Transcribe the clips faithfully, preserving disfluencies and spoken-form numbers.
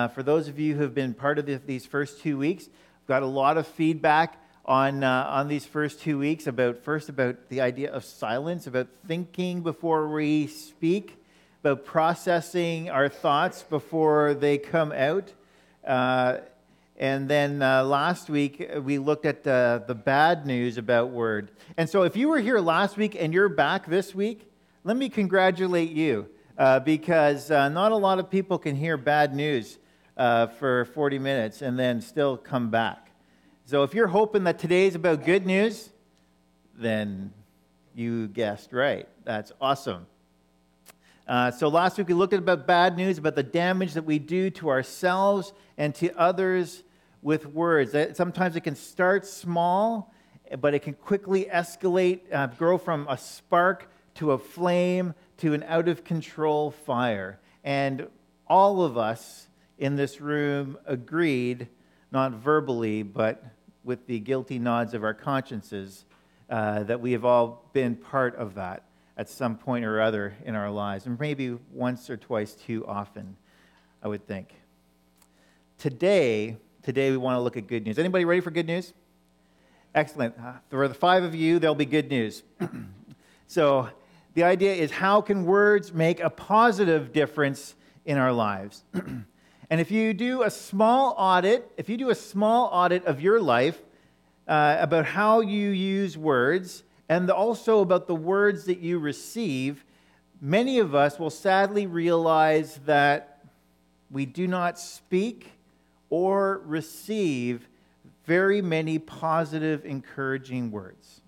Uh, for those of you who have been part of the, these first two weeks, we've got a lot of feedback on uh, on these first two weeks about first about the idea of silence, about thinking before we speak, about processing our thoughts before they come out. Uh, and then uh, last week we looked at the, the bad news about word. And so if you were here last week and you're back this week, let me congratulate you. Uh, because uh, not a lot of people can hear bad news uh, for forty minutes and then still come back. So if you're hoping that today's about good news, then you guessed right. That's awesome. Uh, so last week we looked at about bad news, about the damage that we do to ourselves and to others with words. Sometimes it can start small, but it can quickly escalate, uh, grow from a spark to a flame, to an out-of-control fire. And all of us in this room agreed, not verbally, but with the guilty nods of our consciences, uh, that we have all been part of that at some point or other in our lives, and maybe once or twice too often, I would think. Today, today we want to look at good news. Anybody ready for good news? Excellent. For the five of you, there'll be good news. So, the idea is, how can words make a positive difference in our lives? And if you do a small audit, if you do a small audit of your life uh, about how you use words, and also about the words that you receive, many of us will sadly realize that we do not speak or receive very many positive, encouraging words.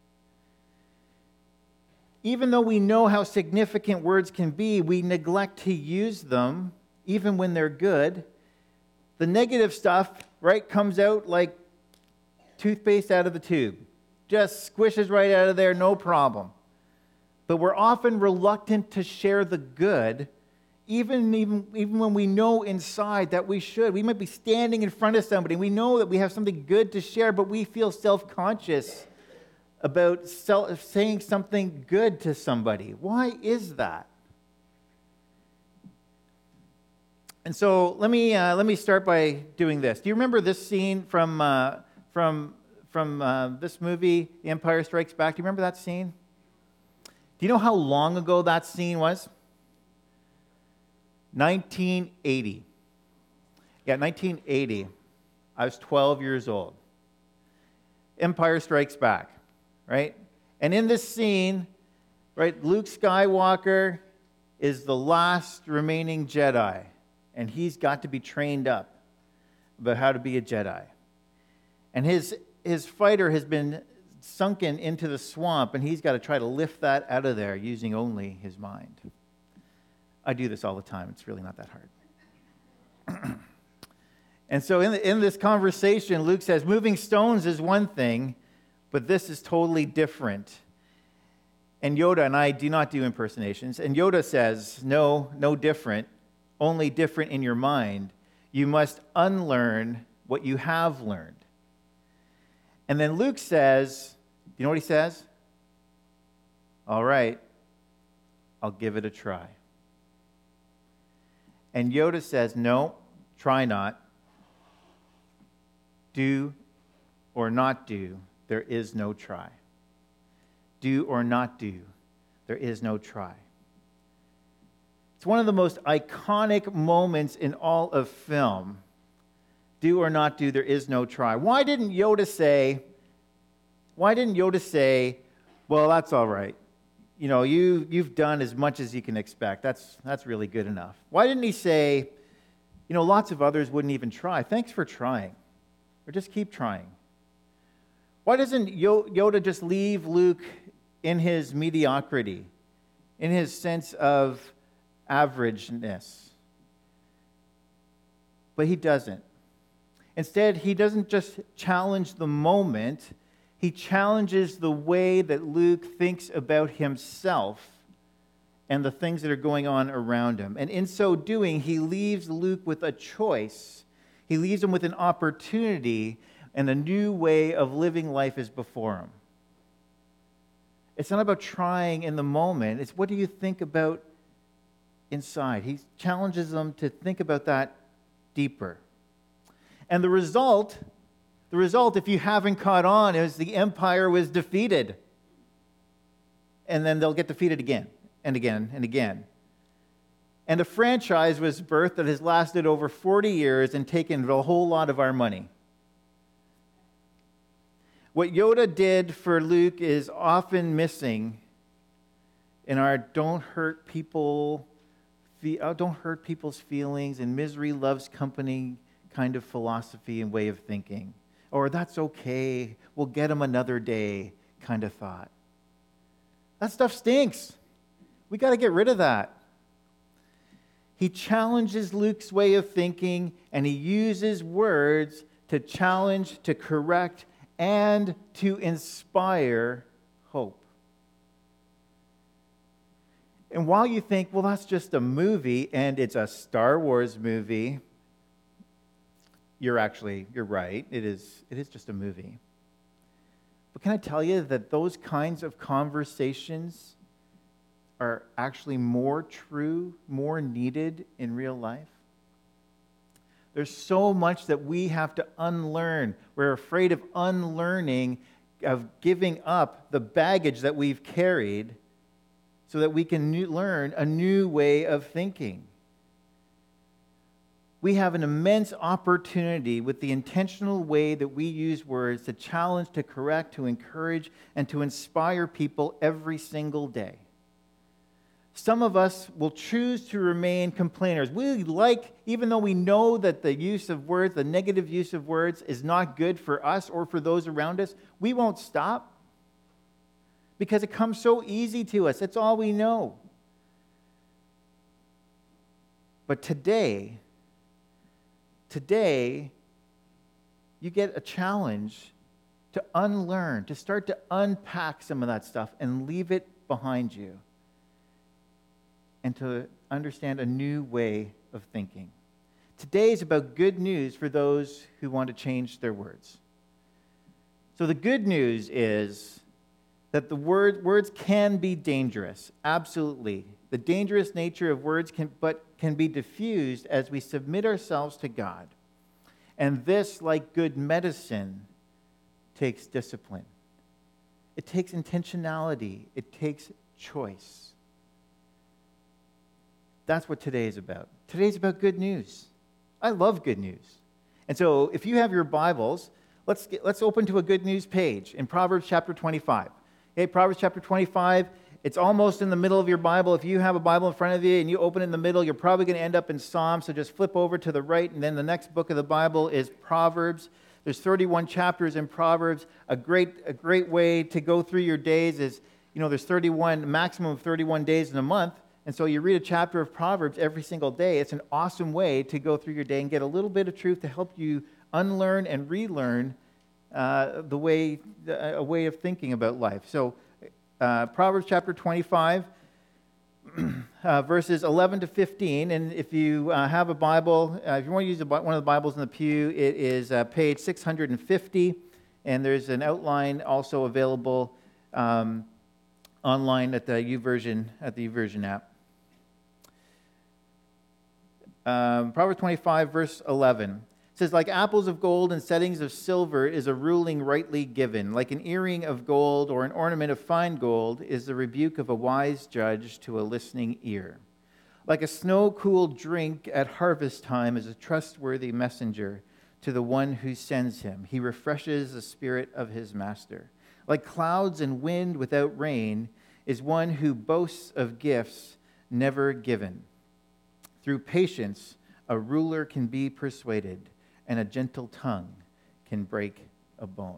Even though we know how significant words can be, we neglect to use them, even when they're good. The negative stuff, right, comes out like toothpaste out of the tube. Just squishes right out of there, no problem. But we're often reluctant to share the good, even, even, even when we know inside that we should. We might be standing in front of somebody, and we know that we have something good to share, but we feel self-conscious about saying something good to somebody. Why is that? And so let me uh, let me start by doing this. Do you remember this scene from uh, from from uh, this movie, The Empire Strikes Back? Do you remember that scene? Do you know how long ago that scene was? nineteen eighty. Yeah, nineteen eighty. I was twelve years old. Empire Strikes Back. Right? And in this scene, right, Luke Skywalker is the last remaining Jedi, and he's got to be trained up about how to be a Jedi. And his his fighter has been sunken into the swamp, and he's got to try to lift that out of there using only his mind. I do this all the time. It's really not that hard. And so in, the, in this conversation, Luke says, moving stones is one thing, but this is totally different. And Yoda, and I do not do impersonations, and Yoda says, no, no different, only different in your mind. You must unlearn what you have learned. And then Luke says, do you know what he says? All right, I'll give it a try. And Yoda says, no, try not. Do or not do. There is no try. Do or not do, there is no try. It's one of the most iconic moments in all of film. Do or not do, there is no try. Why didn't Yoda say, why didn't Yoda say, well, that's all right. You know, you, you've done as much as you can expect. That's, that's really good enough. Why didn't he say, you know, lots of others wouldn't even try. Thanks for trying. Or just keep trying. Why doesn't Yoda just leave Luke in his mediocrity, in his sense of averageness? But he doesn't. Instead, he doesn't just challenge the moment, he challenges the way that Luke thinks about himself and the things that are going on around him. And in so doing, he leaves Luke with a choice. He leaves him with an opportunity, and a new way of living life is before him. It's not about trying in the moment. It's what do you think about inside? He challenges them to think about that deeper. And the result, the result, if you haven't caught on, is the empire was defeated. And then they'll get defeated again and again and again. And a franchise was birthed that has lasted over forty years and taken a whole lot of our money. What Yoda did for Luke is often missing in our don't hurt people, don't hurt people's feelings and misery loves company kind of philosophy and way of thinking. Or that's okay, we'll get them another day kind of thought. That stuff stinks. We got to get rid of that. He challenges Luke's way of thinking, and he uses words to challenge, to correct, and to inspire hope. And while you think, well, that's just a movie, and it's a Star Wars movie, you're actually, you're right. It is, it is just a movie. But can I tell you that those kinds of conversations are actually more true, more needed in real life? There's so much that we have to unlearn. We're afraid of unlearning, of giving up the baggage that we've carried so that we can new, learn a new way of thinking. We have an immense opportunity with the intentional way that we use words to challenge, to correct, to encourage, and to inspire people every single day. Some of us will choose to remain complainers. We like, even though we know that the use of words, the negative use of words is not good for us or for those around us, we won't stop because it comes so easy to us. It's all we know. But today, today, you get a challenge to unlearn, to start to unpack some of that stuff and leave it behind you, and to understand a new way of thinking. Today is about good news for those who want to change their words. So the good news is that the word, words can be dangerous, absolutely. The dangerous nature of words can, but can be diffused as we submit ourselves to God. And this, like good medicine, takes discipline. It takes intentionality. It takes choice. That's what today is about. Today is about good news. I love good news. And so if you have your Bibles, let's get, let's open to a good news page in Proverbs chapter twenty-five. Okay, Proverbs chapter twenty-five, it's almost in the middle of your Bible. If you have a Bible in front of you and you open it in the middle, you're probably going to end up in Psalms, so just flip over to the right, and then the next book of the Bible is Proverbs. There's thirty-one chapters in Proverbs. A great, a great way to go through your days is, you know, there's thirty-one, maximum of thirty-one days in a month. And so you read a chapter of Proverbs every single day. It's an awesome way to go through your day and get a little bit of truth to help you unlearn and relearn uh, the way, a way of thinking about life. So uh, Proverbs chapter twenty-five, uh, verses eleven to fifteen. And if you uh, have a Bible, uh, if you want to use a, one of the Bibles in the pew, it is uh, page six hundred fifty. And there's an outline also available um, online at the YouVersion, at the YouVersion app. Um, Proverbs twenty-five, verse eleven. It says, like apples of gold and settings of silver is a ruling rightly given. Like an earring of gold or an ornament of fine gold is the rebuke of a wise judge to a listening ear. Like a snow-cooled drink at harvest time is a trustworthy messenger to the one who sends him. He refreshes the spirit of his master. Like clouds and wind without rain is one who boasts of gifts never given. Through patience, a ruler can be persuaded, and a gentle tongue can break a bone.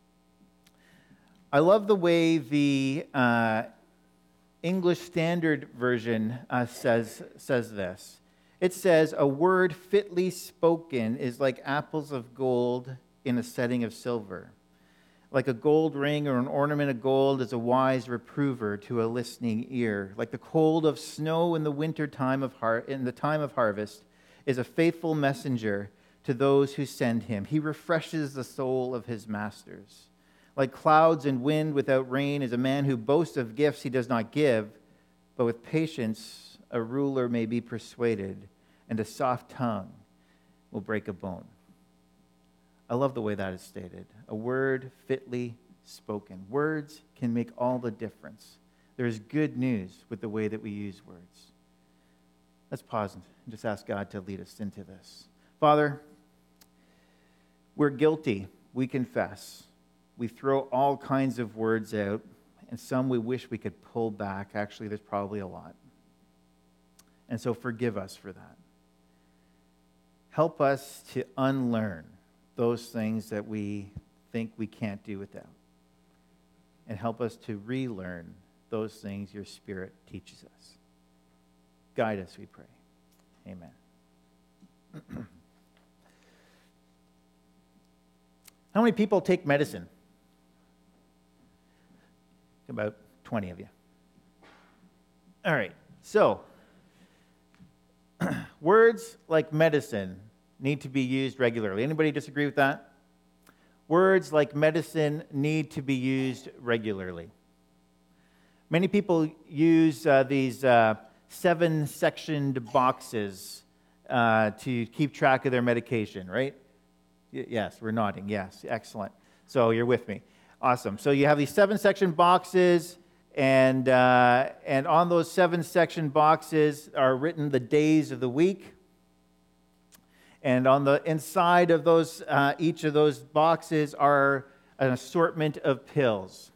I love the way the uh, English Standard Version uh, says, says this. It says, a word fitly spoken is like apples of gold in a setting of silver. Like a gold ring or an ornament of gold is a wise reprover to a listening ear. Like the cold of snow in the winter time of har- in the time of harvest is a faithful messenger to those who send him. He refreshes the soul of his masters. Like clouds and wind without rain is a man who boasts of gifts he does not give, but with patience a ruler may be persuaded, and a soft tongue will break a bone. I love the way that is stated. A word fitly spoken. Words can make all the difference. There's good news with the way that we use words. Let's pause and just ask God to lead us into this. Father, we're guilty. We confess. We throw all kinds of words out, and some we wish we could pull back. Actually, there's probably a lot. And so forgive us for that. Help us to unlearn those things that we think we can't do without. And help us to relearn those things your Spirit teaches us. Guide us, we pray. Amen. How many people take medicine? About twenty of you. All right, so words like medicine need to be used regularly. Anybody disagree with that? Words like medicine need to be used regularly. Many people use uh, these uh, seven-sectioned boxes uh, to keep track of their medication, right? Y- yes, we're nodding. Yes, excellent. So you're with me. Awesome. So you have these seven-section boxes, and uh, and on those seven-section boxes are written the days of the week. And on the inside of those, uh, each of those boxes are an assortment of pills.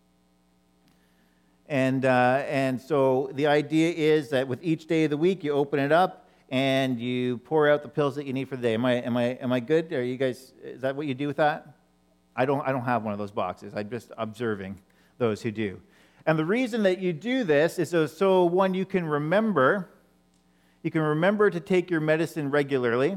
And uh, and so the idea is that with each day of the week, you open it up and you pour out the pills that you need for the day. Am I am I am I good? Are you guys? Is that what you do with that? I don't I don't have one of those boxes. I'm just observing those who do. And the reason that you do this is so, so one, you can remember, you can remember to take your medicine regularly.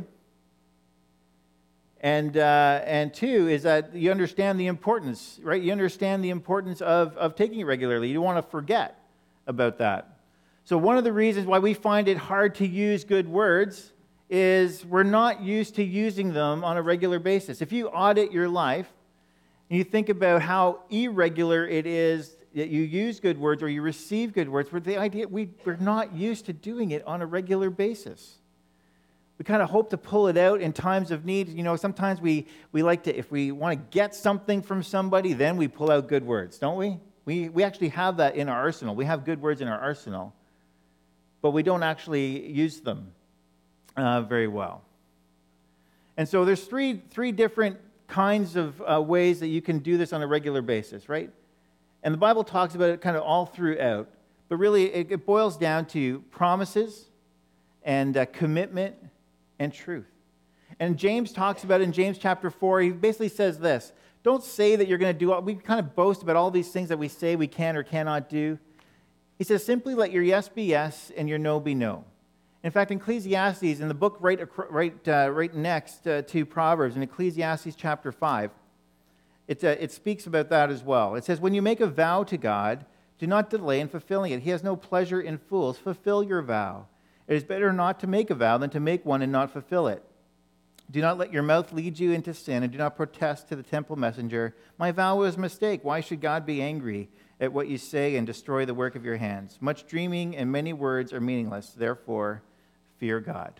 And uh, and two is that you understand the importance, right? You understand the importance of, of taking it regularly. You don't want to forget about that. So one of the reasons why we find it hard to use good words is we're not used to using them on a regular basis. If you audit your life and you think about how irregular it is that you use good words or you receive good words, but the idea we, we're not used to doing it on a regular basis. We kind of hope to pull it out in times of need. You know, sometimes we, we like to, if we want to get something from somebody, then we pull out good words, don't we? We, we actually have that in our arsenal. We have good words in our arsenal, but we don't actually use them uh, very well. And so there's three, three different kinds of uh, ways that you can do this on a regular basis, right? And the Bible talks about it kind of all throughout, but really it, it boils down to promises and uh, commitment and truth. And James talks about it in James chapter four. He basically says this: don't say that you're going to do all, we kind of boast about all these things that we say we can or cannot do. He says, simply let your yes be yes and your no be no. In fact, in Ecclesiastes, in the book right, right, uh, right next uh, to Proverbs, in Ecclesiastes chapter five, it, uh, it speaks about that as well. It says, when you make a vow to God, do not delay in fulfilling it. He has no pleasure in fools. Fulfill your vow. It is better not to make a vow than to make one and not fulfill it. Do not let your mouth lead you into sin, and do not protest to the temple messenger, my vow was a mistake. Why should God be angry at what you say and destroy the work of your hands? Much dreaming and many words are meaningless. Therefore, fear God.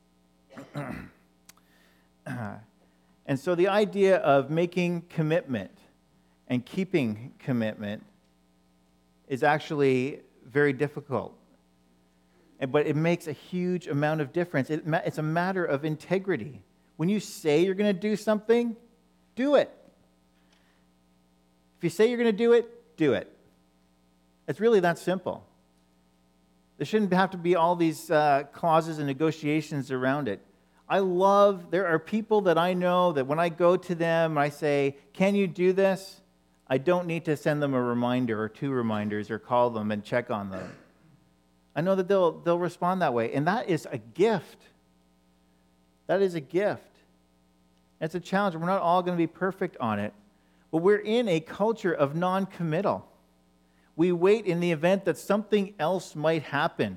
And so the idea of making commitment and keeping commitment is actually very difficult. But it makes a huge amount of difference. It, it's a matter of integrity. When you say you're going to do something, do it. If you say you're going to do it, do it. It's really that simple. There shouldn't have to be all these uh, clauses and negotiations around it. I love, there are people that I know that when I go to them and I say, can you do this? I don't need to send them a reminder or two reminders or call them and check on them. I know that they'll they'll respond that way. And that is a gift. That is a gift. It's a challenge. We're not all going to be perfect on it. But we're in a culture of non-committal. We wait in the event that something else might happen.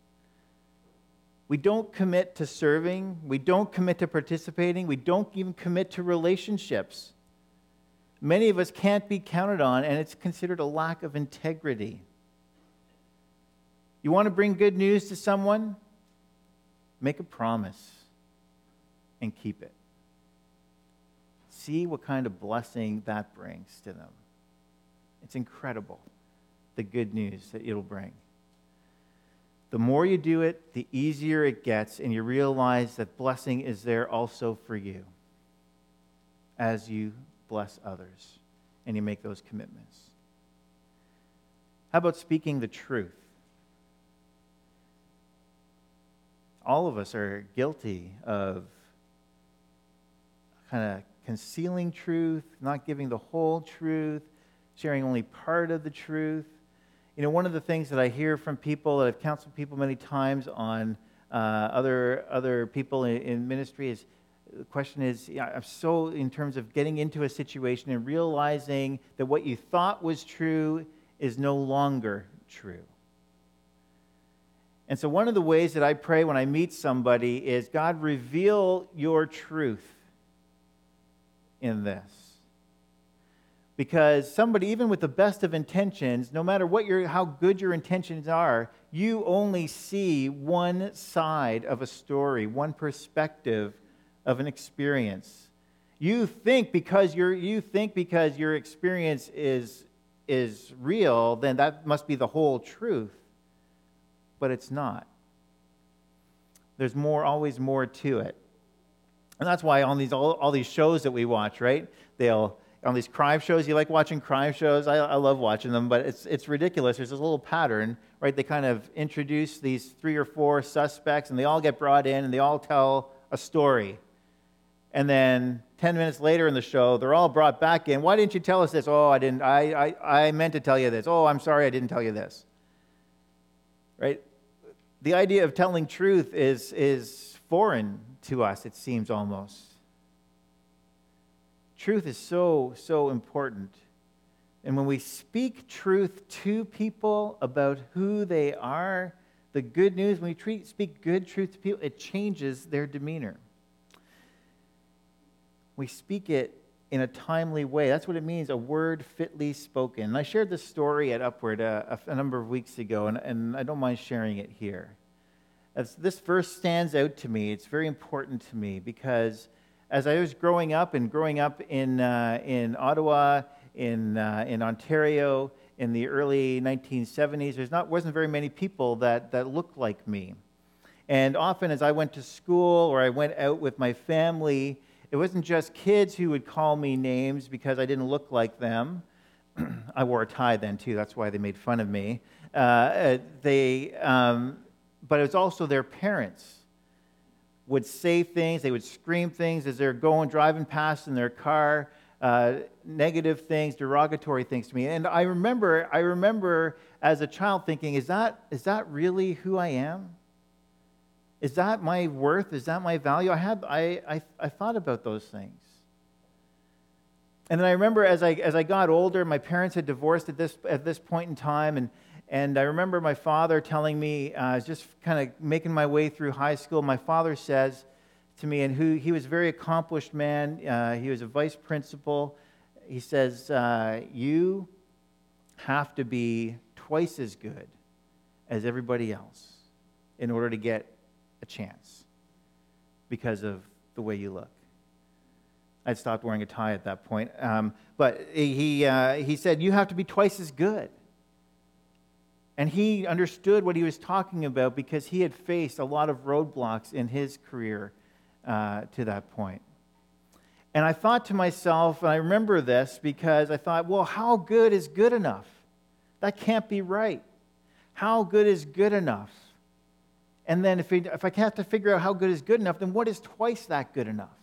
We don't commit to serving. We don't commit to participating. We don't even commit to relationships. Many of us can't be counted on, and it's considered a lack of integrity. You want to bring good news to someone? Make a promise. and keep it. See what kind of blessing that brings to them. It's incredible, the good news that it'll bring. The more you do it, the easier it gets, and you realize that blessing is there also for you as you bless others and you make those commitments. How about speaking the truth? All of us are guilty of kind of concealing truth, not giving the whole truth, sharing only part of the truth. You know, one of the things that I hear from people, that I've counseled people many times on uh, other other people in, in ministry, is the question is, you know, I'm so in terms of getting into a situation and realizing that what you thought was true is no longer true. And so one of the ways that I pray when I meet somebody is, God, reveal your truth in this. Because somebody, even with the best of intentions, no matter what your, how good your intentions are, you only see one side of a story, one perspective of an experience. You think because your you think because your experience is is real, then that must be the whole truth. But it's not. There's more, always more to it. And that's why on these all, all these shows that we watch, right? They'll on these crime shows, you like watching crime shows? I, I love watching them, but it's it's ridiculous. There's this little pattern, right? They kind of introduce these three or four suspects, and they all get brought in, and they all tell a story. And then ten minutes later in the show, they're all brought back in. Why didn't you tell us this? Oh, I didn't. I I, I meant to tell you this. Oh, I'm sorry, I didn't tell you this. Right? The idea of telling truth is is foreign to us, it seems almost. Truth is so, so important. And when we speak truth to people about who they are, the good news, when we treat, speak good truth to people, it changes their demeanor. We speak it in a timely way. That's what it means, a word fitly spoken. And I shared this story at Upward a, a number of weeks ago, and, and I don't mind sharing it here. As this verse stands out to me, it's very important to me because as I was growing up and growing up in uh, in Ottawa, in uh, in Ontario, in the early nineteen seventies, there's not wasn't very many people that that looked like me. And often as I went to school or I went out with my family, it wasn't just kids who would call me names because I didn't look like them. I wore a tie then too, that's why they made fun of me. Uh, they, um, but it was also their parents would say things, they would scream things as they're going, driving past in their car, uh, negative things, derogatory things to me. And I remember, I remember as a child thinking, is that is that really who I am? Is that my worth? Is that my value? I had, I, I, I thought about those things. And then I remember as I as I got older, my parents had divorced at this at this point in time, and And I remember my father telling me, uh, just kind of making my way through high school, my father says to me, and who he was a very accomplished man, uh, he was a vice principal, he says, uh, you have to be twice as good as everybody else in order to get a chance because of the way you look. I'd stopped wearing a tie at that point, um, but he, uh, he said, you have to be twice as good. And he understood what he was talking about because he had faced a lot of roadblocks in his career uh, to that point. And I thought to myself, and I remember this because I thought, well, how good is good enough? That can't be right. How good is good enough? And then if, we, if I have to figure out how good is good enough, then what is twice that good enough?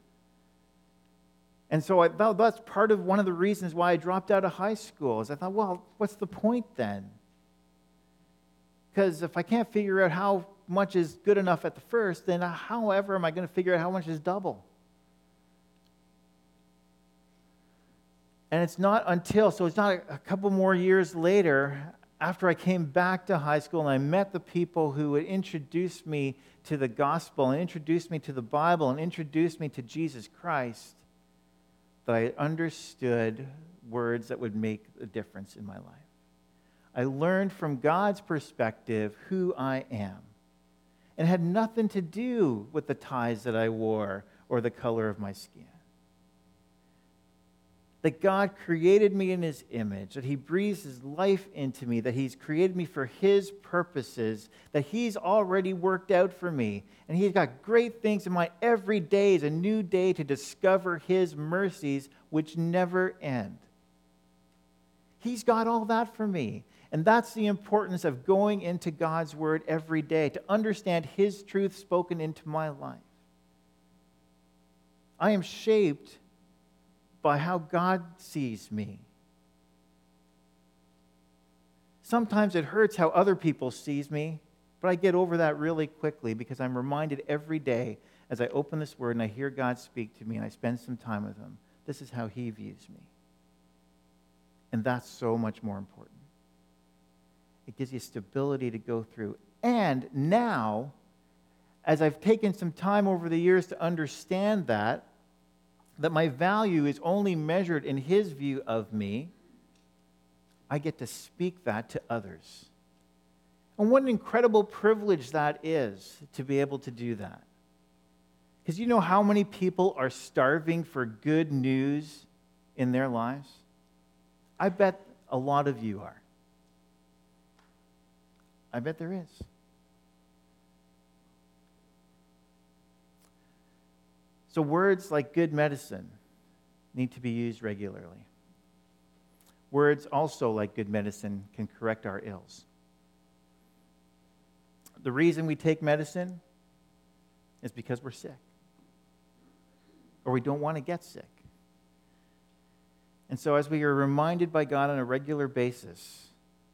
And so I thought that's part of one of the reasons why I dropped out of high school is I thought, well, what's the point then? Because if I can't figure out how much is good enough at the first, then however am I going to figure out how much is double? And it's not until, so it's not a, a couple more years later, after I came back to high school and I met the people who would introduce me to the gospel and introduce me to the Bible and introduce me to Jesus Christ, that I understood words that would make a difference in my life. I learned from God's perspective who I am. And it had nothing to do with the ties that I wore or the color of my skin. That God created me in his image, that he breathes his life into me, that he's created me for his purposes, that he's already worked out for me, and he's got great things in my every day is a new day to discover his mercies, which never end. He's got all that for me. And that's the importance of going into God's word every day, to understand his truth spoken into my life. I am shaped by how God sees me. Sometimes it hurts how other people sees me, but I get over that really quickly because I'm reminded every day as I open this word and I hear God speak to me and I spend some time with him, this is how he views me. And that's so much more important. It gives you stability to go through. And now, as I've taken some time over the years to understand that, that my value is only measured in his view of me, I get to speak that to others. And what an incredible privilege that is to be able to do that. Because you know how many people are starving for good news in their lives? I bet a lot of you are. I bet there is. So words like good medicine need to be used regularly. Words also like good medicine can correct our ills. The reason we take medicine is because we're sick. Or we don't want to get sick. And so as we are reminded by God on a regular basis,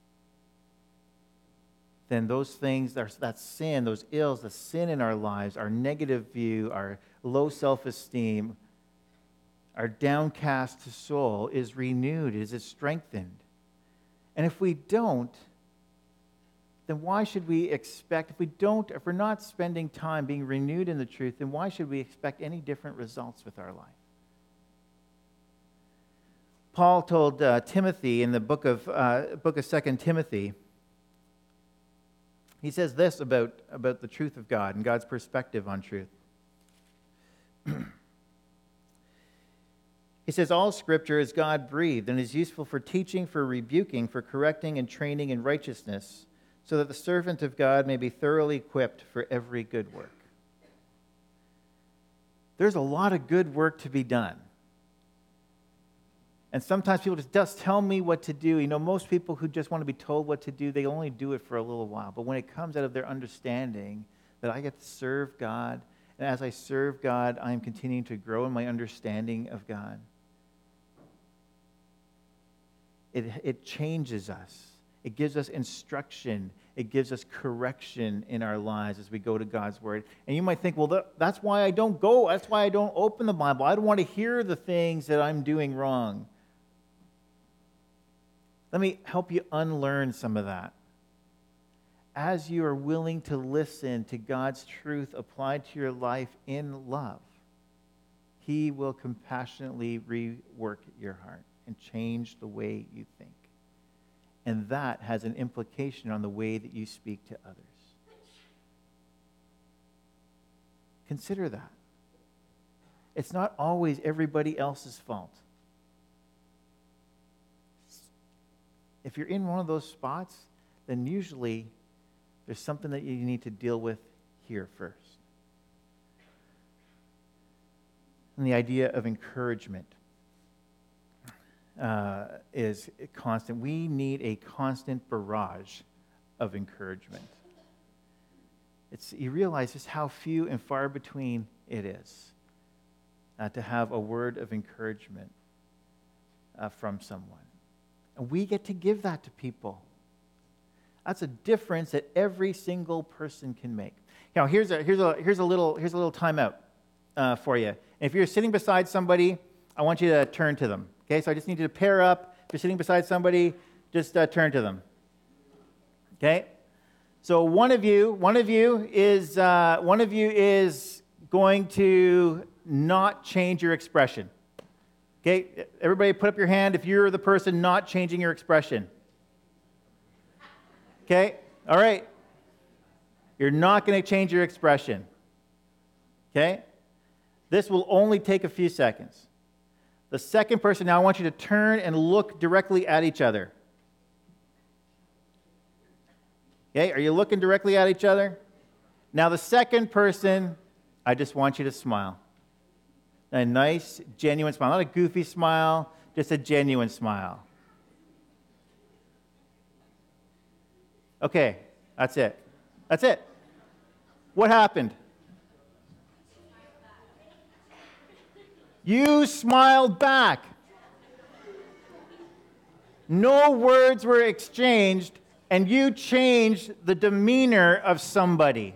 then those things, that sin, those ills, the sin in our lives, our negative view, our low self-esteem, our downcast soul is renewed, is it strengthened. And if we don't, then why should we expect, if we don't, if we're not spending time being renewed in the truth, then why should we expect any different results with our life? Paul told uh, Timothy in the book of uh, book of Second Timothy, he says this about, about the truth of God and God's perspective on truth. He says, all Scripture is God-breathed and is useful for teaching, for rebuking, for correcting, and training in righteousness, so that the servant of God may be thoroughly equipped for every good work. There's a lot of good work to be done. And sometimes people just, just tell me what to do. You know, most people who just want to be told what to do, they only do it for a little while. But when it comes out of their understanding that I get to serve God, and as I serve God, I am continuing to grow in my understanding of God, it, it changes us. It gives us instruction. It gives us correction in our lives as we go to God's Word. And you might think, well, that, that's why I don't go. That's why I don't open the Bible. I don't want to hear the things that I'm doing wrong. Let me help you unlearn some of that. As you are willing to listen to God's truth applied to your life in love, he will compassionately rework your heart and change the way you think. And that has an implication on the way that you speak to others. Consider that. It's not always everybody else's fault. If you're in one of those spots, then usually there's something that you need to deal with here first. And the idea of encouragement uh, is constant. We need a constant barrage of encouragement. It's, you realize just how few and far between it is uh, to have a word of encouragement uh, from someone. And we get to give that to people. That's a difference that every single person can make. Now, here's a here's a here's a little here's a little timeout uh, for you. And if you're sitting beside somebody, I want you to turn to them. Okay, so I just need you to pair up. If you're sitting beside somebody, just uh, turn to them. Okay. So one of you, one of you is uh, one of you is going to not change your expression. Okay, everybody put up your hand if you're the person not changing your expression. Okay, all right. You're not going to change your expression. Okay? This will only take a few seconds. The second person, now I want you to turn and look directly at each other. Okay, are you looking directly at each other? Now the second person, I just want you to smile. A nice, genuine smile. Not a goofy smile, just a genuine smile. Okay, that's it. That's it. What happened? You smiled back. No words were exchanged, and you changed the demeanor of somebody.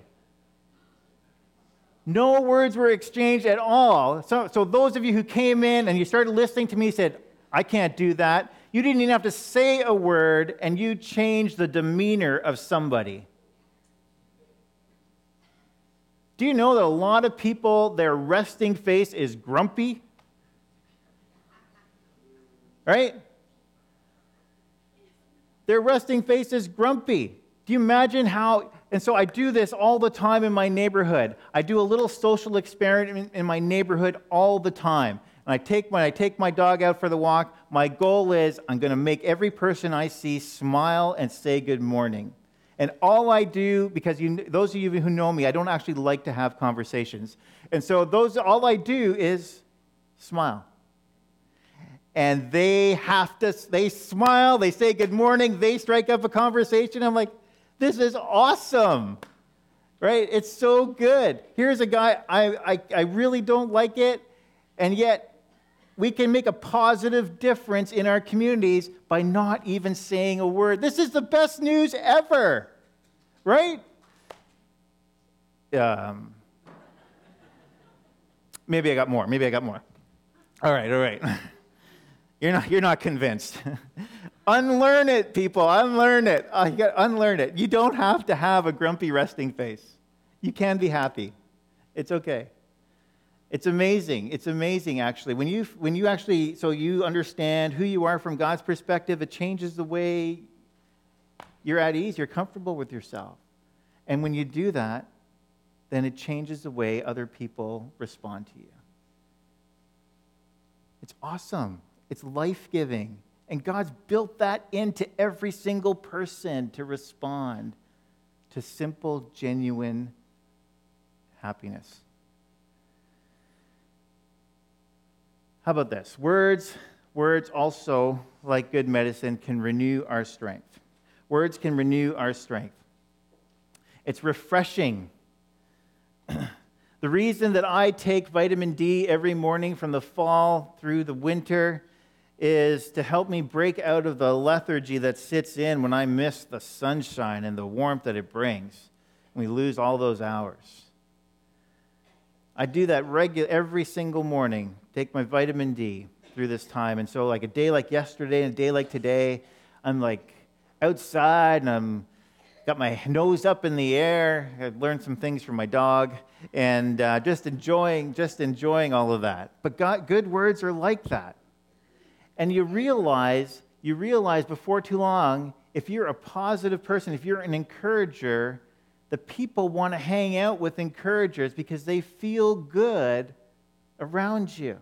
No words were exchanged at all. So, so those of you who came in and you started listening to me said, I can't do that. You didn't even have to say a word, and you changed the demeanor of somebody. Do you know that a lot of people, their resting face is grumpy? Right? Their resting face is grumpy. Do you imagine how... And so I do this all the time in my neighborhood. I do a little social experiment in my neighborhood all the time. And I take, when I take my dog out for the walk, my goal is I'm going to make every person I see smile and say good morning. And all I do, because you, those of you who know me, I don't actually like to have conversations. And so those, all I do is smile. And they have to, they smile, they say good morning, they strike up a conversation. I'm like, this is awesome, right? It's so good. Here's a guy, I, I, I really don't like it, and yet we can make a positive difference in our communities by not even saying a word. This is the best news ever, right? Um, maybe I got more. Maybe I got more. All right, all right. You're not, you're not convinced. Unlearn it, people. Unlearn it. Uh, you got to unlearn it. You don't have to have a grumpy resting face. You can be happy. It's okay. It's amazing. It's amazing, actually. When you, when you actually, so you understand who you are from God's perspective, it changes the way you're at ease, you're comfortable with yourself. And when you do that, then it changes the way other people respond to you. It's awesome. It's life-giving. And God's built that into every single person to respond to simple, genuine happiness. How about this? Words, words also, like good medicine, can renew our strength. Words can renew our strength. It's refreshing. The reason that I take vitamin D every morning from the fall through the winter is to help me break out of the lethargy that sits in when I miss the sunshine and the warmth that it brings. And we lose all those hours. I do that regular every single morning, take my vitamin D through this time. And so like a day like yesterday and a day like today, I'm like outside and I'm got my nose up in the air. I've learned some things from my dog and uh, just enjoying, just enjoying all of that. But God, good words are like that. And you realize, you realize before too long, if you're a positive person, if you're an encourager, the people want to hang out with encouragers because they feel good around you.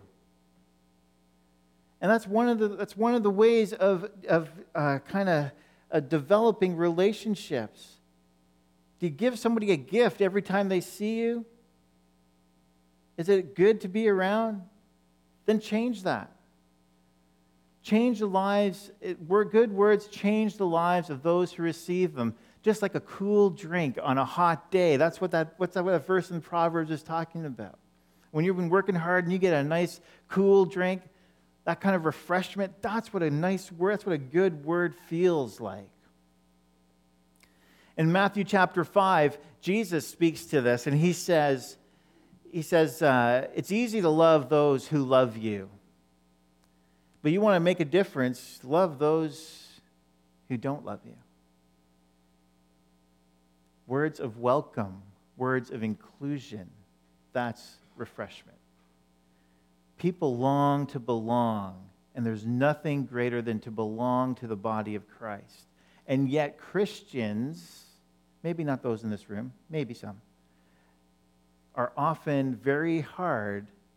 And that's one of the that's one of the ways of of uh, kind of uh, developing relationships. Do you give somebody a gift every time they see you? Is it good to be around? Then change that. Change the lives, it, good words change the lives of those who receive them, just like a cool drink on a hot day. That's what that, what's that, what that verse in Proverbs is talking about. When you've been working hard and you get a nice cool drink, that kind of refreshment, that's what a nice word, that's what a good word feels like. In Matthew chapter five, Jesus speaks to this and he says, he says, uh, it's easy to love those who love you. But you want to make a difference, love those who don't love you. Words of welcome, words of inclusion, that's refreshment. People long to belong, and there's nothing greater than to belong to the body of Christ. And yet Christians, maybe not those in this room, maybe some, are often very hard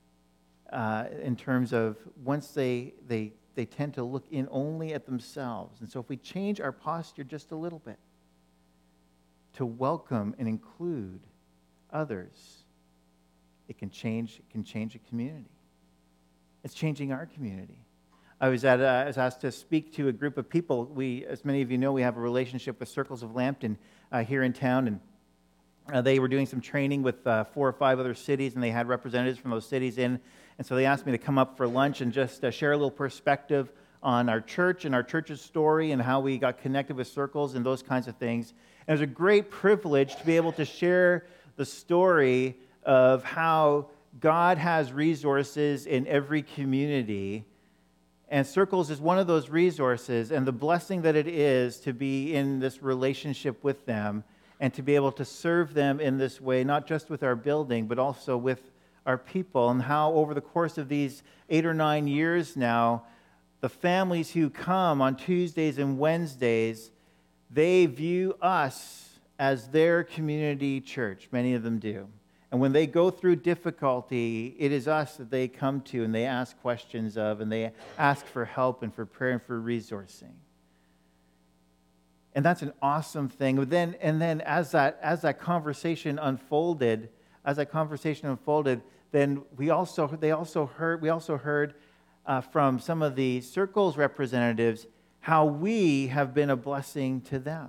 uh, in terms of once they, they, they tend to look in only at themselves. And so if we change our posture just a little bit to welcome and include others, it can change, it can change a community. It's changing our community. I was, at, uh, I was asked to speak to a group of people. We, as many of you know, we have a relationship with Circles of Lambton uh, here in town, and uh, they were doing some training with uh, four or five other cities, and they had representatives from those cities in, and so they asked me to come up for lunch and just uh, share a little perspective on our church and our church's story and how we got connected with Circles and those kinds of things. And it was a great privilege to be able to share the story of how God has resources in every community, and Circles is one of those resources, and the blessing that it is to be in this relationship with them and to be able to serve them in this way, not just with our building, but also with our people, and how over the course of these eight or nine years now, the families who come on Tuesdays and Wednesdays, they view us as their community church. Many of them do. And when they go through difficulty, it is us that they come to and they ask questions of, and they ask for help and for prayer and for resourcing. And that's an awesome thing. But then, and then as that as that conversation unfolded, as that conversation unfolded, then we also they also heard we also heard uh, from some of the Circles representatives how we have been a blessing to them.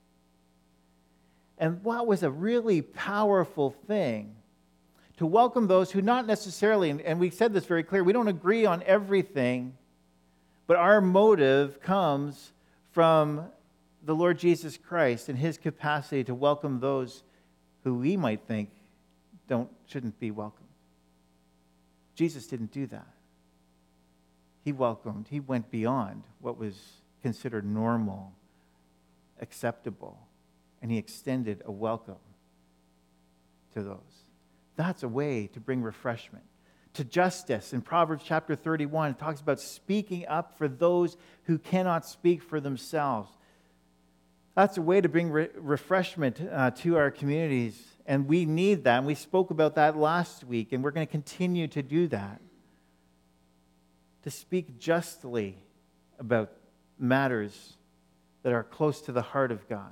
And what was a really powerful thing to welcome those who not necessarily, and we said this very clear, we don't agree on everything, but our motive comes from the Lord Jesus Christ and his capacity to welcome those who we might think don't shouldn't be welcomed. Jesus didn't do that. He welcomed, he went beyond what was considered normal, acceptable, and he extended a welcome to those. That's a way to bring refreshment. To justice, in Proverbs chapter thirty-one, it talks about speaking up for those who cannot speak for themselves. That's a way to bring re- refreshment uh, to our communities, and we need that. And we spoke about that last week, and we're going to continue to do that. To speak justly about matters that are close to the heart of God.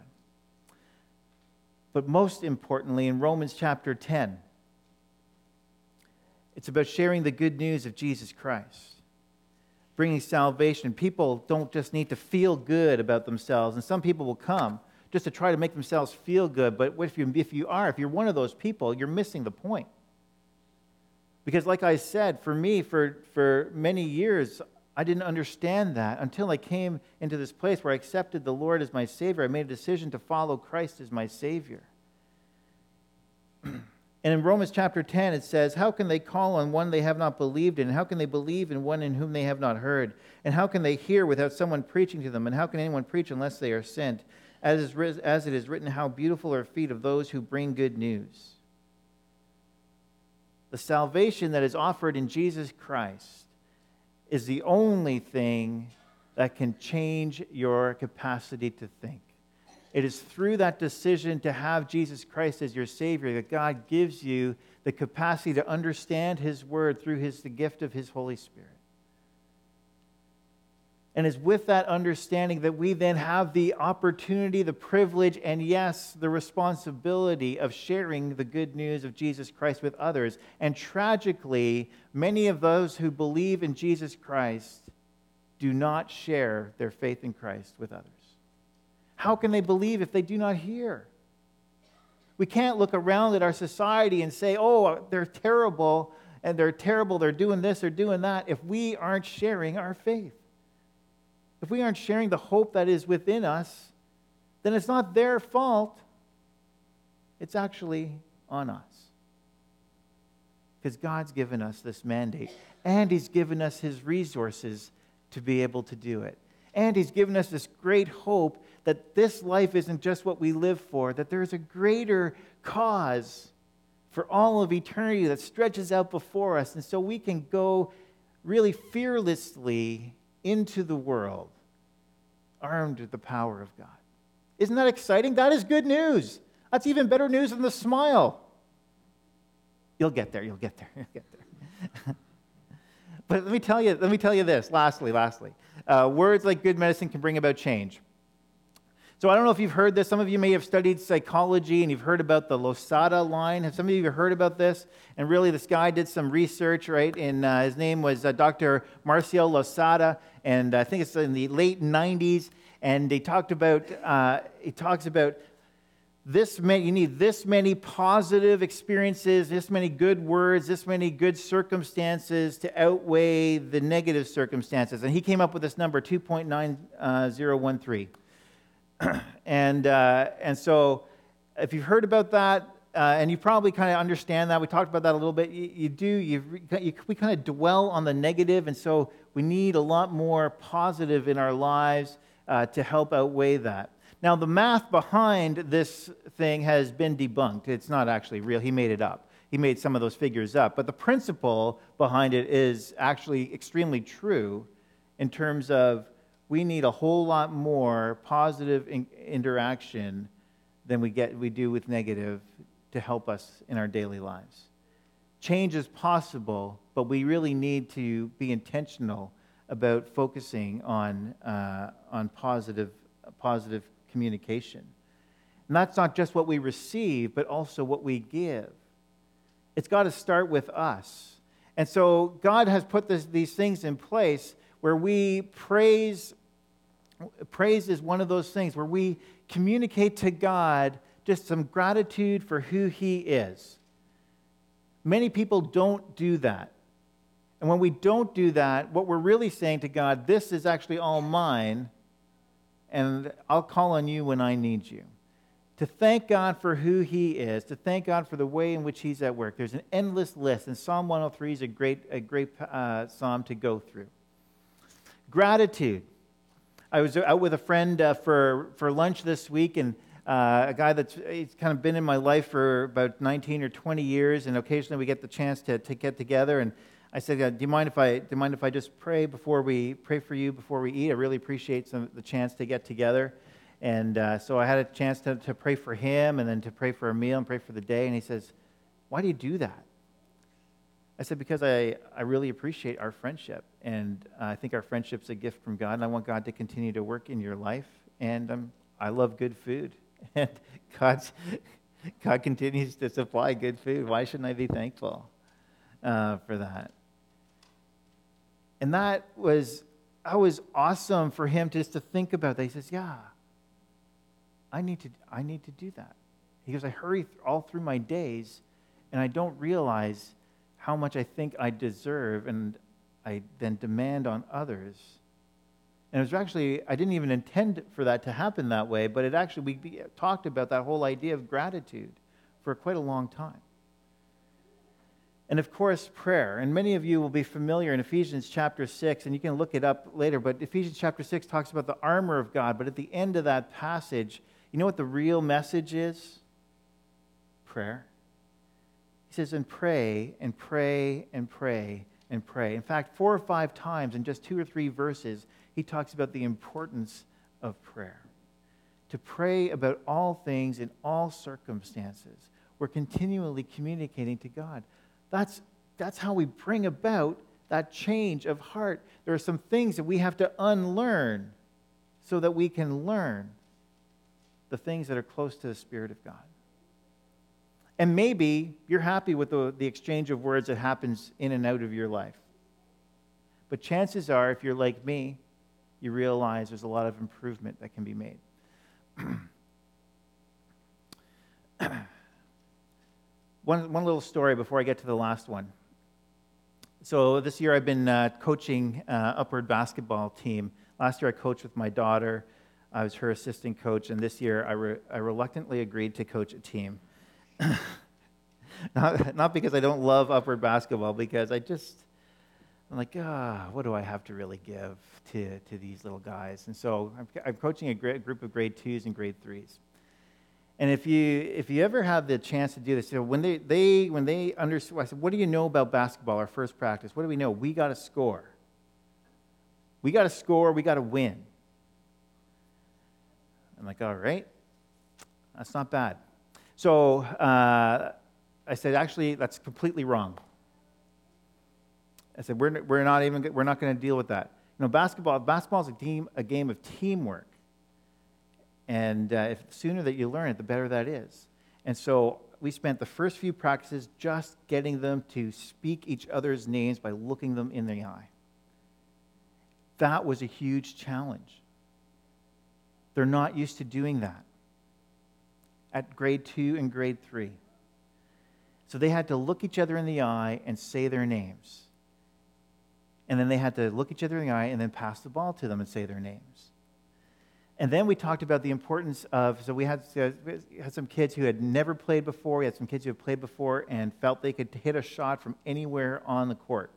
But most importantly, in Romans chapter ten, it's about sharing the good news of Jesus Christ, bringing salvation. People don't just need to feel good about themselves, and some people will come just to try to make themselves feel good, but if you, if you are, if you're one of those people, you're missing the point. Because like I said, for me, for, for many years, I didn't understand that until I came into this place where I accepted the Lord as my Savior. I made a decision to follow Christ as my Savior. And in Romans chapter ten, it says, how can they call on one they have not believed in? And how can they believe in one in whom they have not heard? And how can they hear without someone preaching to them? And how can anyone preach unless they are sent? As, is, as it is written, how beautiful are feet of those who bring good news. The salvation that is offered in Jesus Christ is the only thing that can change your capacity to think. It is through that decision to have Jesus Christ as your Savior that God gives you the capacity to understand his word through his, the gift of his Holy Spirit. And it's with that understanding that we then have the opportunity, the privilege, and yes, the responsibility of sharing the good news of Jesus Christ with others. And tragically, many of those who believe in Jesus Christ do not share their faith in Christ with others. How can they believe if they do not hear? We can't look around at our society and say, oh, they're terrible, and they're terrible, they're doing this, they're doing that, if we aren't sharing our faith. If we aren't sharing the hope that is within us, then it's not their fault. It's actually on us. Because God's given us this mandate, and he's given us his resources to be able to do it. And he's given us this great hope that this life isn't just what we live for, that there's a greater cause for all of eternity that stretches out before us. And so we can go really fearlessly into the world, armed with the power of God. Isn't that exciting? That is good news. That's even better news than the smile. You'll get there, you'll get there, you'll get there. But let me tell you, let me tell you this, lastly, lastly. Uh, words like good medicine can bring about change. So I don't know if you've heard this. Some of you may have studied psychology and you've heard about the Losada line. Have some of you heard about this? And really, this guy did some research, right? And uh, his name was uh, Doctor Marcial Losada, and I think it's in the late nineties. And they talked about, uh, he talks about this many, you need this many positive experiences, this many good words, this many good circumstances to outweigh the negative circumstances. And he came up with this number, two point nine zero one three. and uh, and so if you've heard about that, uh, and you probably kind of understand that, we talked about that a little bit, you, you do, you, you, we kind of dwell on the negative, and so we need a lot more positive in our lives uh, to help outweigh that. Now, the math behind this thing has been debunked. It's not actually real. He made it up. He made some of those figures up. But the principle behind it is actually extremely true in terms of we need a whole lot more positive in- interaction than we get we do with negative to help us in our daily lives. Change is possible, but we really need to be intentional about focusing on uh, on positive positive communication. And that's not just what we receive, but also what we give. It's got to start with us. And so God has put this, these things in place where we praise. Praise is one of those things where we communicate to God just some gratitude for who He is. Many people don't do that. And when we don't do that, what we're really saying to God, this is actually all mine, and I'll call on you when I need you. To thank God for who He is, to thank God for the way in which He's at work. There's an endless list, and Psalm one oh three is a great, a great uh, psalm to go through. Gratitude. I was out with a friend uh, for, for lunch this week, and uh, a guy that's he's kind of been in my life for about nineteen or twenty years, and occasionally we get the chance to, to get together. And I said, "Do you mind if I do you mind if I just pray before we pray for you before we eat? I really appreciate some, the chance to get together." And uh, so I had a chance to, to pray for him, and then to pray for a meal and pray for the day. And he says, "Why do you do that?" I said, because I, I really appreciate our friendship, and uh, I think our friendship's a gift from God, and I want God to continue to work in your life, and um, I love good food, and God's, God continues to supply good food. Why shouldn't I be thankful uh, for that? And that was, that was awesome for him just to think about that. He says, yeah, I need to, I need to do that. He goes, I hurry all through my days, and I don't realize how much I think I deserve, and I then demand on others. And it was actually, I didn't even intend for that to happen that way, but it actually, we talked about that whole idea of gratitude for quite a long time. And of course, prayer. And many of you will be familiar in Ephesians chapter six, and you can look it up later, but Ephesians chapter six talks about the armor of God, but at the end of that passage, you know what the real message is? Prayer. He says, and pray, and pray, and pray, and pray. In fact, four or five times in just two or three verses, he talks about the importance of prayer. To pray about all things in all circumstances. We're continually communicating to God. That's, that's how we bring about that change of heart. There are some things that we have to unlearn so that we can learn the things that are close to the Spirit of God. And maybe you're happy with the, the exchange of words that happens in and out of your life. But chances are, if you're like me, you realize there's a lot of improvement that can be made. one, one little story before I get to the last one. So this year I've been uh, coaching uh, Upward basketball team. Last year I coached with my daughter. I was her assistant coach. And this year I, re- I reluctantly agreed to coach a team. not, not because I don't love Upward basketball, because I just, I'm like, ah, what do I have to really give to, to these little guys? And so I'm, I'm coaching a great group of grade twos and grade threes. And if you if you ever have the chance to do this, you know, when they, they when they understood, I said, what do you know about basketball, our first practice? What do we know? We got to score. We got to score. We got to win. I'm like, all right, that's not bad. So uh, I said, actually, that's completely wrong. I said, we're, we're not even, we're not going to deal with that. You know, basketball, basketball is a, team, a game of teamwork. And uh, if the sooner that you learn it, the better that is. And so we spent the first few practices just getting them to speak each other's names by looking them in the eye. That was a huge challenge. They're not used to doing that at grade two and grade three. So they had to look each other in the eye and say their names. And then they had to look each other in the eye and then pass the ball to them and say their names. And then we talked about the importance of, so we had, uh, we had some kids who had never played before. We had some kids who had played before and felt they could hit a shot from anywhere on the court.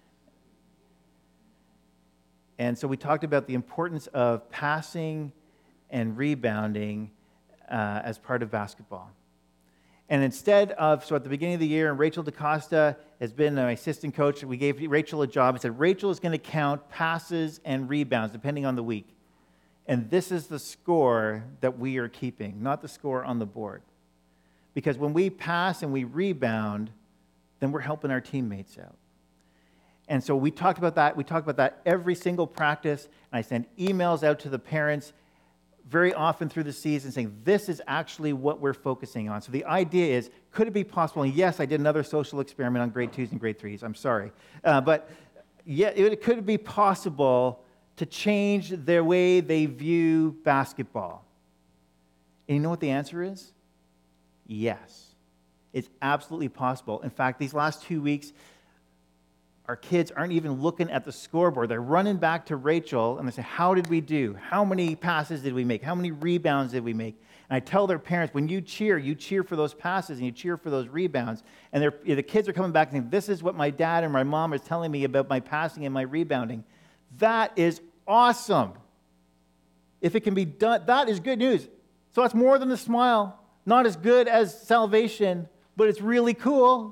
And so we talked about the importance of passing and rebounding uh, as part of basketball. And instead of, so at the beginning of the year, and Rachel DaCosta has been my assistant coach, we gave Rachel a job and said, Rachel is going to count passes and rebounds depending on the week. And this is the score that we are keeping, not the score on the board. Because when we pass and we rebound, then we're helping our teammates out. And so we talked about that. We talked about that every single practice. And I send emails out to the parents very often through the season saying, this is actually what we're focusing on. So the idea is, could it be possible? And yes, I did another social experiment on grade twos and grade threes. I'm sorry. Uh, but yeah, it could be possible to change their way they view basketball. And you know what the answer is? Yes. It's absolutely possible. In fact, these last two weeks, our kids aren't even looking at the scoreboard. They're running back to Rachel, and they say, how did we do? How many passes did we make? How many rebounds did we make? And I tell their parents, when you cheer, you cheer for those passes, and you cheer for those rebounds. And the kids are coming back and saying, this is what my dad and my mom are telling me about my passing and my rebounding. That is awesome. If it can be done, that is good news. So it's more than a smile. Not as good as salvation, but it's really cool.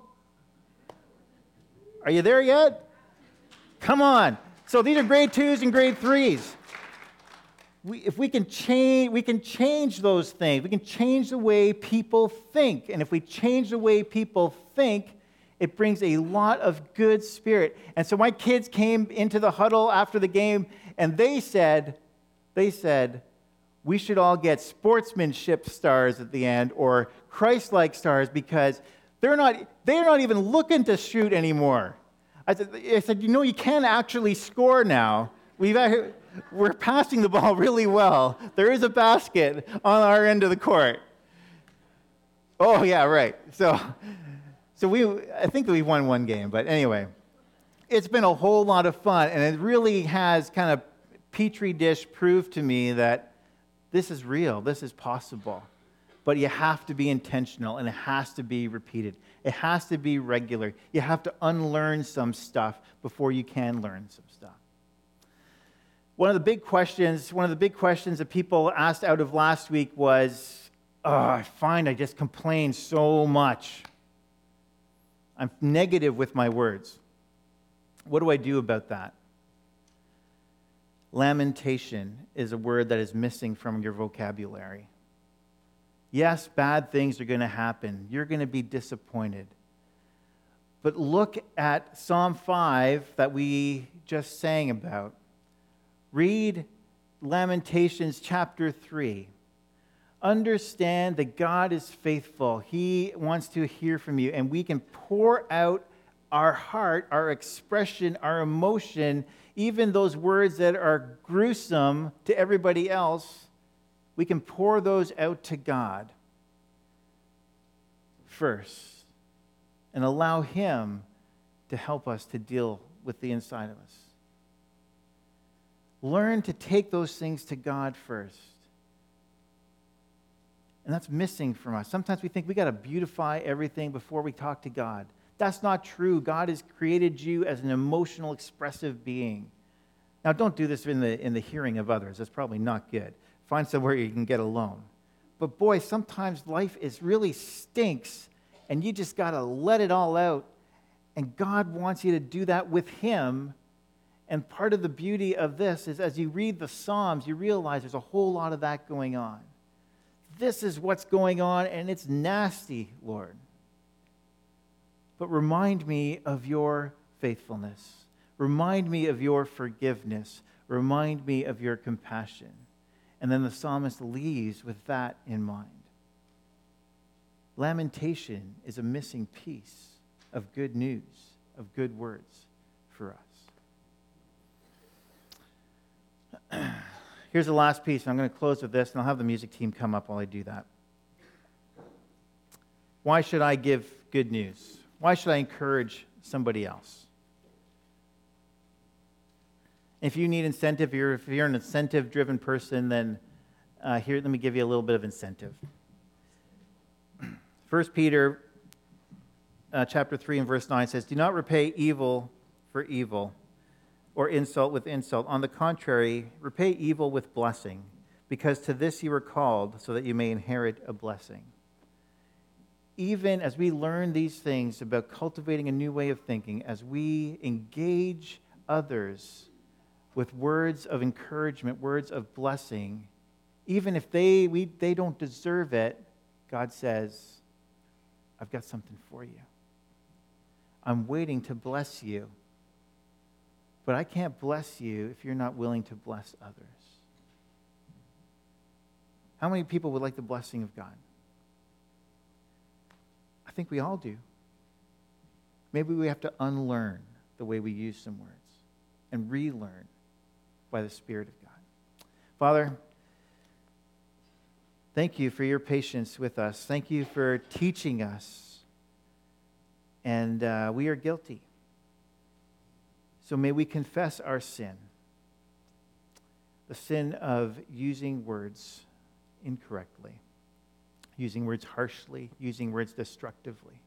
Are you there yet? Come on. So these are grade twos and grade threes. We, if we can change, we can change those things. We can change the way people think. And if we change the way people think, it brings a lot of good spirit. And so my kids came into the huddle after the game, and they said, they said, we should all get sportsmanship stars at the end or Christ-like stars because They're not, they're not even looking to shoot anymore. I said, I said, you know, you can actually score now. We've, we're passing the ball really well. There is a basket on our end of the court. Oh, yeah, right. So, so we, I think we've won one game. But anyway, it's been a whole lot of fun. And it really has kind of Petri dish proved to me that this is real. This is possible. But you have to be intentional, and it has to be repeated. It has to be regular. You have to unlearn some stuff before you can learn some stuff. One of the big questions, one of the big questions that people asked out of last week was, oh, I find I just complain so much. I'm negative with my words. What do I do about that? Lamentation is a word that is missing from your vocabulary. Yes, bad things are going to happen. You're going to be disappointed. But look at Psalm five that we just sang about. Read Lamentations chapter three. Understand that God is faithful. He wants to hear from you, and we can pour out our heart, our expression, our emotion, even those words that are gruesome to everybody else. We can pour those out to God first and allow Him to help us to deal with the inside of us. Learn to take those things to God first. And that's missing from us. Sometimes we think we got to beautify everything before we talk to God. That's not true. God has created you as an emotional, expressive being. Now, don't do this in the in the hearing of others. That's probably not good. Find somewhere you can get alone. But boy, sometimes life is really stinks, and you just got to let it all out. And God wants you to do that with Him. And part of the beauty of this is as you read the Psalms, you realize there's a whole lot of that going on. This is what's going on, and it's nasty, Lord. But remind me of your faithfulness. Remind me of your forgiveness. Remind me of your compassion. And then the psalmist leaves with that in mind. Lamentation is a missing piece of good news, of good words for us. Here's the last piece, and I'm going to close with this, and I'll have the music team come up while I do that. Why should I give good news? Why should I encourage somebody else? If you need incentive, if you're, if you're an incentive-driven person, then uh, here, let me give you a little bit of incentive. First Peter uh, chapter three and verse nine says, "Do not repay evil for evil or insult with insult. On the contrary, repay evil with blessing, because to this you were called, so that you may inherit a blessing." Even as we learn these things about cultivating a new way of thinking, as we engage others with words of encouragement, words of blessing, even if they we they don't deserve it, God says, I've got something for you. I'm waiting to bless you. But I can't bless you if you're not willing to bless others. How many people would like the blessing of God? I think we all do. Maybe we have to unlearn the way we use some words and relearn by the Spirit of God. Father, thank you for your patience with us. Thank you for teaching us. And uh, we are guilty. So may we confess our sin, the sin of using words incorrectly, using words harshly, using words destructively.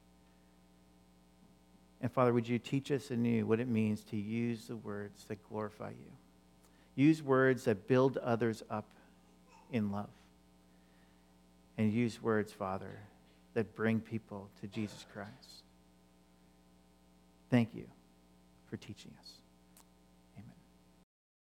And Father, would you teach us anew what it means to use the words that glorify you? Use words that build others up in love. And use words, Father, that bring people to Jesus Christ. Thank you for teaching us.